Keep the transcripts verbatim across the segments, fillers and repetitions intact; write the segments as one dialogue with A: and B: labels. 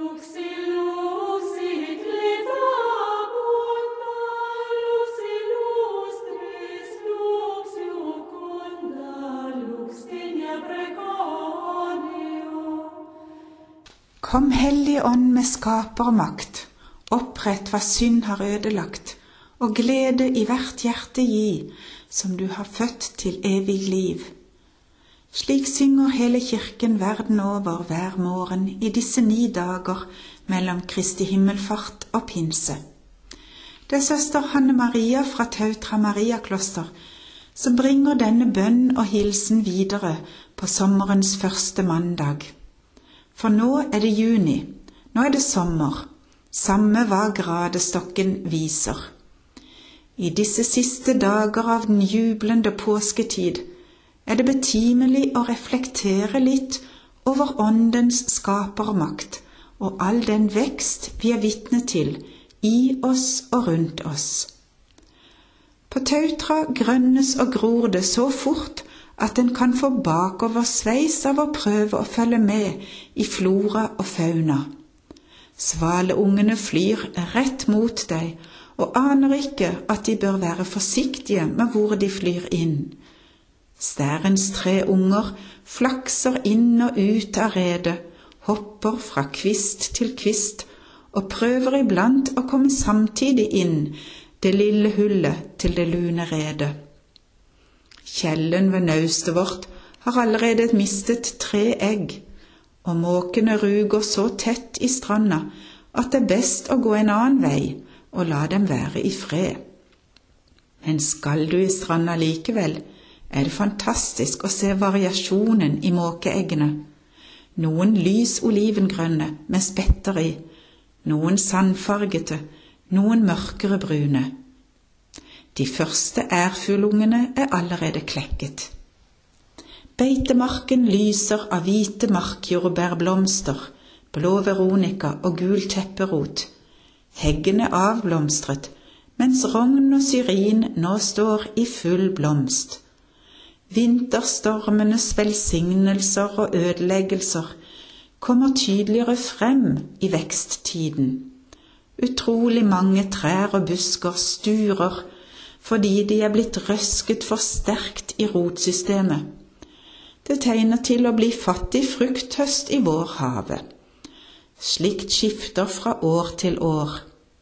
A: Kom Hellige Ånd med skapermakt, opprett hva synd har ødelagt, og glede i hvert hjerte gi, som du har født til evig liv. Slik synger hele kirken verden over hver morgen i disse ni dager mellom Kristi himmelfart og pinse. Det er søster Hanne Maria fra Tautra Mariakloster som bringer denne bønn og hilsen videre på sommerens første mandag. For nå er det juni, nå er det sommer, samme hva gradestokken viser. I disse siste dager av den jublende påsketid er det betimelig å reflektere litt over åndens skapermakt og all den vekst vi er vitne til i oss og rundt oss. På Tautra grønnes og gror det så fort at en kan få bakoversveis av å prøve å følge med i flora og fauna. Svaleungene flyr rett mot deg, og aner ikke at de bør være forsiktige med hvor de flyr inn. Stærens tre unger flakser inn og ut av redet, hopper fra kvist til kvist, og prøver iblant å komme samtidig inn det lille hullet til det lune redet. Kjellen ved naustet vårt har allerede mistet tre egg, og måkene ruger så tett i stranda at det er best å gå en annen vei og la dem være i fred. Men skal du i stranda likevel, er det fantastisk å se variasjonen i måkeeggene. Noen lys olivengrønne med spetter i, noen sandfargete, noen mørkere brune. De første ærfuglungene er allerede klekket. Beitemarken lyser av hvite markjordbærblomster, blå veronika og gul tepperot. Heggen er avblomstret, mens rogn og syrin nå står i full blomst. Vinterstormenes velsignelser og ødeleggelser kommer tydeligere frem i veksttiden. Utrolig mange trær og busker sturer fordi de er blitt røsket for sterkt i rotsystemet. Det tegner til å bli fattig frukthøst i vårhavet. Slikt skifter fra år til år.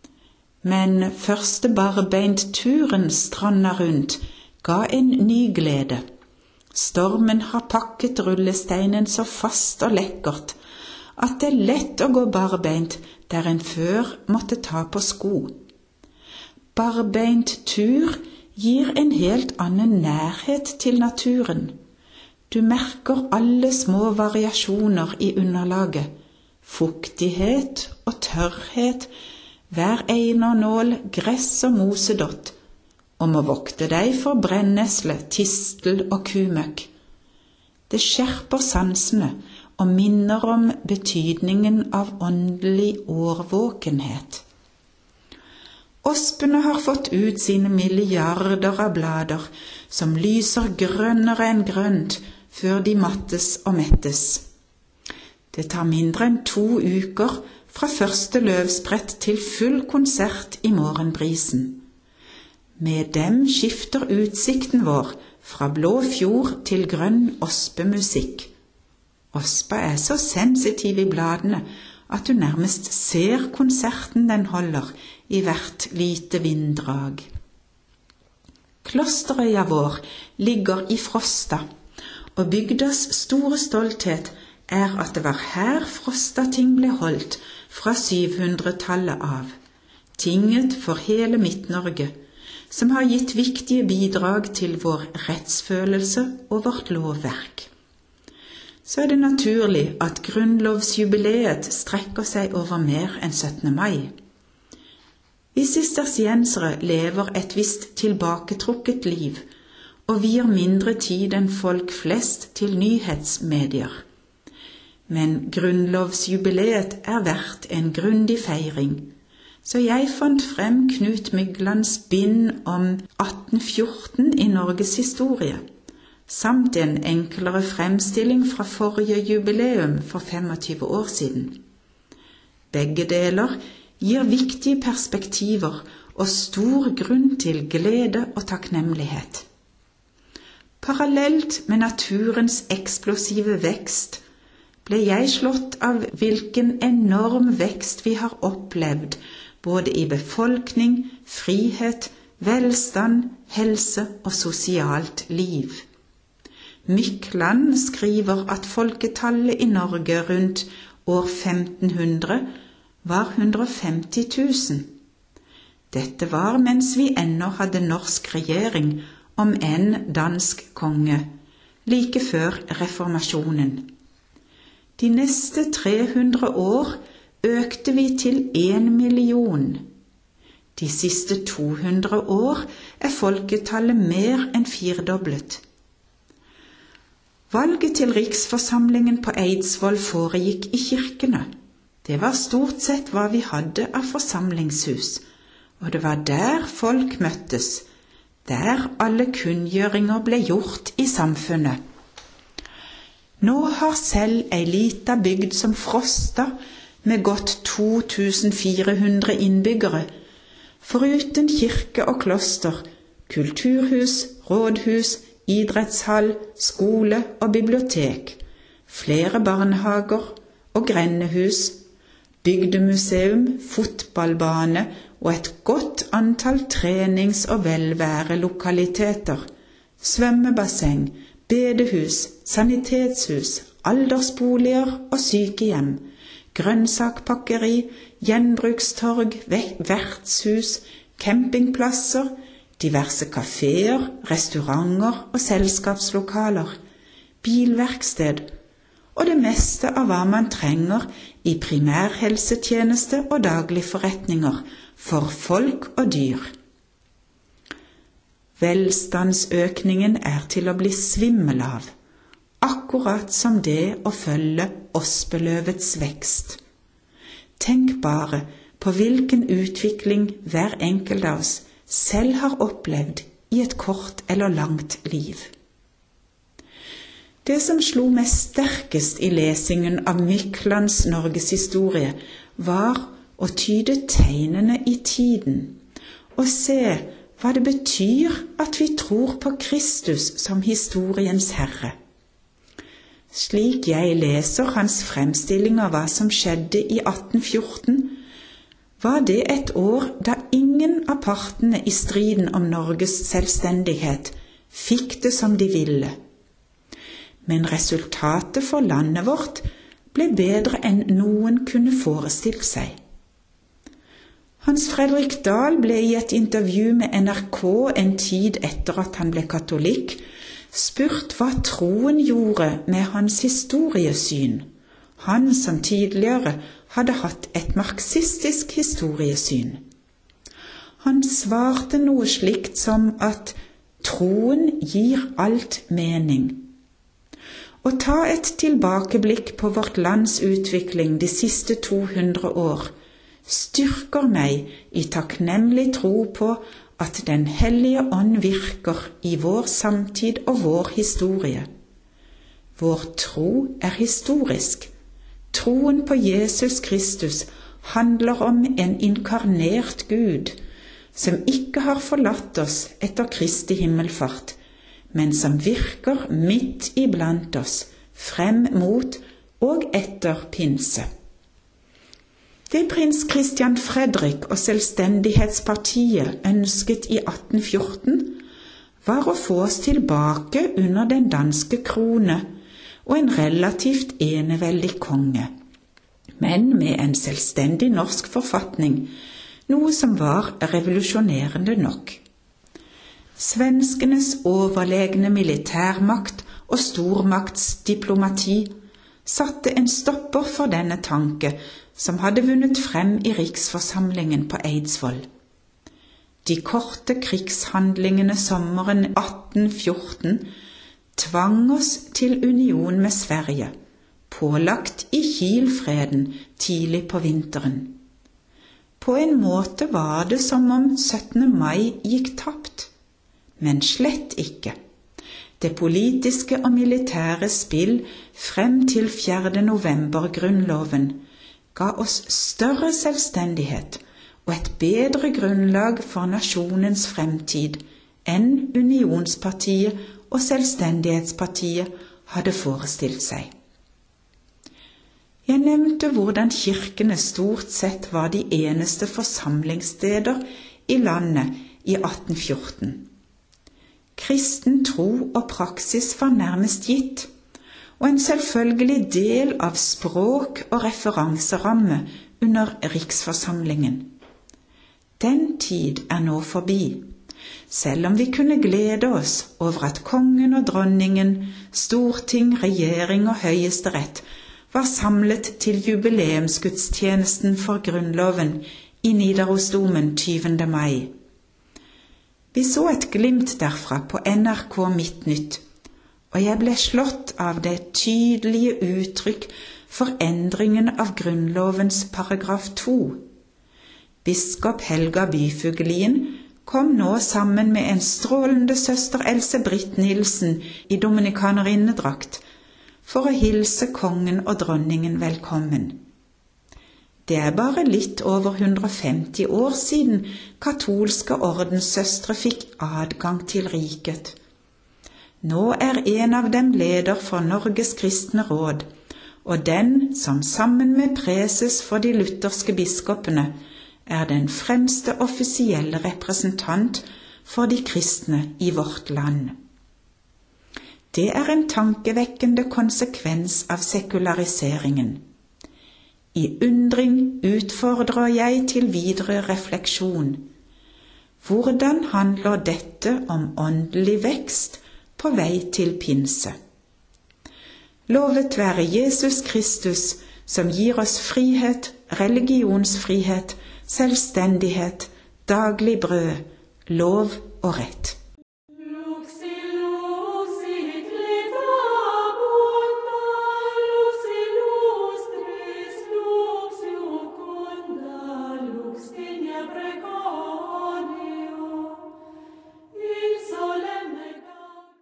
A: Men første barbeint turen stranda rundt ga en ny glede. Stormen har pakket rullesteinen så fast og lekkert at det er lett å gå barbeint der en før måtte ta på sko. Barbeint tur gir en helt annen nærhet til naturen. Du merker alle små variasjoner i underlaget, fuktighet og tørrhet, hver einernål, gress og mosedott, og må vokte deg for brennesle, tistel og kumøkk. Det skjerper sansene og minner om betydningen av åndelig årvåkenhet. Ospene har fått ut sine milliarder av blader, som lyser grønnere enn grønt, før de mattes og mettes. Det tar mindre enn to uker fra første løvsprett til full konsert i morgenbrisen. Med dem skifter utsikten vår fra blå fjord til grønn ospemusikk. Ospa er så sensitiv i bladene at du nærmest ser konserten den holder i hvert lite vinddrag. Klosterøya vår ligger i Frosta, og bygdas store stolthet er at det var her Frostating ble holdt fra syvhundretallet av. Tinget for hele Midt-Norge, som har gitt viktige bidrag til vår rettsfølelse og vårt lovverk. Så er det naturlig at grunnlovsjubileet strekker seg over mer enn syttende mai. Vi sistersiensere lever et visst tilbaketrukket liv, og vier mindre tid enn folk flest til nyhetsmedier. Men grunnlovsjubileet er verdt en grundig feiring, så jeg fant frem Knut Myglands bind om atten fjorten i Norges historie, samt en enklere fremstilling fra forrige jubileum for tjuefem år siden. Begge deler gir viktige perspektiver og stor grunn til glede og takknemlighet. Parallelt med naturens eksplosive vekst ble jeg slått av hvilken enorm vekst vi har opplevd, både i befolkning, frihet, velstand, helse og sosialt liv. Mykland skriver at folketallet i Norge rundt år femten hundre var hundre og femti tusen. Dette var mens vi ennå hadde norsk regjering, om enn dansk konge, like før reformasjonen. De neste tre hundre år økte vi til en million. De siste to hundre år er folketallet mer enn firedoblet. Valget til riksforsamlingen på Eidsvoll foregikk i kirkene. Det var stort sett hva vi hadde av forsamlingshus, og det var der folk møttes, der alle kunngjøringer ble gjort i samfunnet. Nå har selv ei lita bygd som Frosta, med godt to tusen fire hundre innbyggere, foruten kirke og kloster, kulturhus, rådhus, idrettshall, skole og bibliotek, flere barnehager og grendehus, bygdemuseum, fotballbane og et godt antall trenings- og velværelokaliteter, svømmebasseng, bedehus, sanitetshus, aldersboliger og sykehjem, grønnsakpakkeri, gjenbrukstorg, vertshus, campingplasser, diverse kaféer, restauranter og selskapslokaler, bilverksted og det meste av hva man trenger i primærhelsetjeneste og dagligforretninger for folk og dyr. Velstandsøkningen er til å bli svimmel av, akkurat som det å følge ospeløvets vekst. Tenk bare på hvilken utvikling hver enkelt av oss selv har opplevd i et kort eller langt liv. Det som slo meg sterkest i lesingen av Myklands norgeshistorie, var å tyde tegnene i tiden, og se hva det betyr at vi tror på Kristus som historiens herre. Slik jeg leser hans fremstilling av hva som skjedde i atten fjorten, var det et år da ingen av partene i striden om Norges selvstendighet fikk det som de ville. Men resultatet for landet vårt ble bedre enn noen kunne forestille seg. Hans Fredrik Dahl ble i et intervju med N R K en tid etter at han ble katolikk, spurt hva troen gjorde med hans historiesyn, han som tidligere hadde hatt et marxistisk historiesyn. Han svarte noe slikt som at troen gir alt mening. Å ta et tilbakeblikk på vårt lands utvikling de siste to hundre år styrker meg i takknemlig tro på at Den hellige ånd virker i vår samtid og vår historie. Vår tro er historisk. Troen på Jesus Kristus handler om en inkarnert Gud, som ikke har forlatt oss etter Kristi himmelfart, men som virker midt iblant oss, frem mot og etter pinse. Det prins Christian Fredrik og Selvstendighetspartiet ønsket i atten fjorten, var å få oss tilbake under den danske krone og en relativt eneveldig konge, men med en selvstendig norsk forfatning, noe som var revolusjonerende nok. Svenskenes overlegne militærmakt og stormaktsdiplomati satte en stopper for denne tanke, som hadde vunnet frem i riksforsamlingen på Eidsvoll. De korte krigshandlingene sommeren atten fjorten tvang oss til union med Sverige, pålagt i Kielfreden tidlig på vinteren. På en måte var det som om syttende mai gikk tapt, men slett ikke. Det politiske og militære spill frem til fjerde november-grunnloven ga oss større selvstendighet og et bedre grunnlag for nasjonens fremtid enn Unionspartiet og Selvstendighetspartiet hadde forestilt seg. Jeg nevnte hvordan kirkene stort sett var de eneste forsamlingssteder i landet i atten fjorten. Kristen tro og praksis var nærmest gitt, og en selvfølgelig del av språk og referanseramme under riksforsamlingen. Den tid er nå forbi, selv om vi kunne glede oss over at kongen og dronningen, storting, regjering og høyesterett var samlet til jubileumsgudstjenesten for Grunnloven i Nidarosdomen tyvende mai. Vi så et glimt derfra på N R K Midtnytt, og jeg ble slått av det tydelige uttrykk for endringen av Grunnlovens paragraf to. Biskop Helga Byfuglien kom nå sammen med en strålende søster Else Britt Nilsen i dominikanerinnedrakt for å hilse kongen og dronningen velkommen. Det er bare litt over hundre og femti år siden katolske ordenssøstre fikk adgang til riket. Nå er en av dem leder for Norges kristne råd, og den som sammen med preses for de lutherske biskopene er den fremste offisielle representant for de kristne i vårt land. Det er en tankevekkende konsekvens av sekulariseringen. I undring utfordrer jeg til videre refleksjon. Hvordan handler dette om åndelig vekst på vei til pinse? Lovet være Jesus Kristus, som gir oss frihet, religionsfrihet, selvstendighet, daglig brød, lov og rett.